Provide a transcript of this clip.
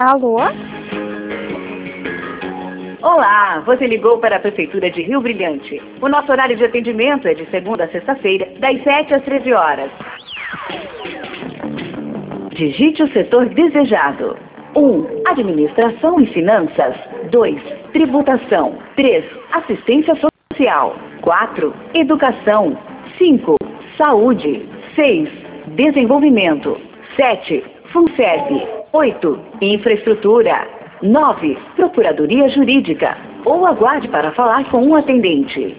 Alô? Olá, você ligou para a Prefeitura de Rio Brilhante. O nosso horário de atendimento é de segunda a sexta-feira, das 7 às 13 horas. Digite o setor desejado. 1. Administração e finanças. 2. Tributação. 3. Assistência social. 4. Educação. 5. Saúde. 6. Desenvolvimento. 7. FUNSEB. 8. Infraestrutura. 9. Procuradoria Jurídica. Ou aguarde para falar com um atendente.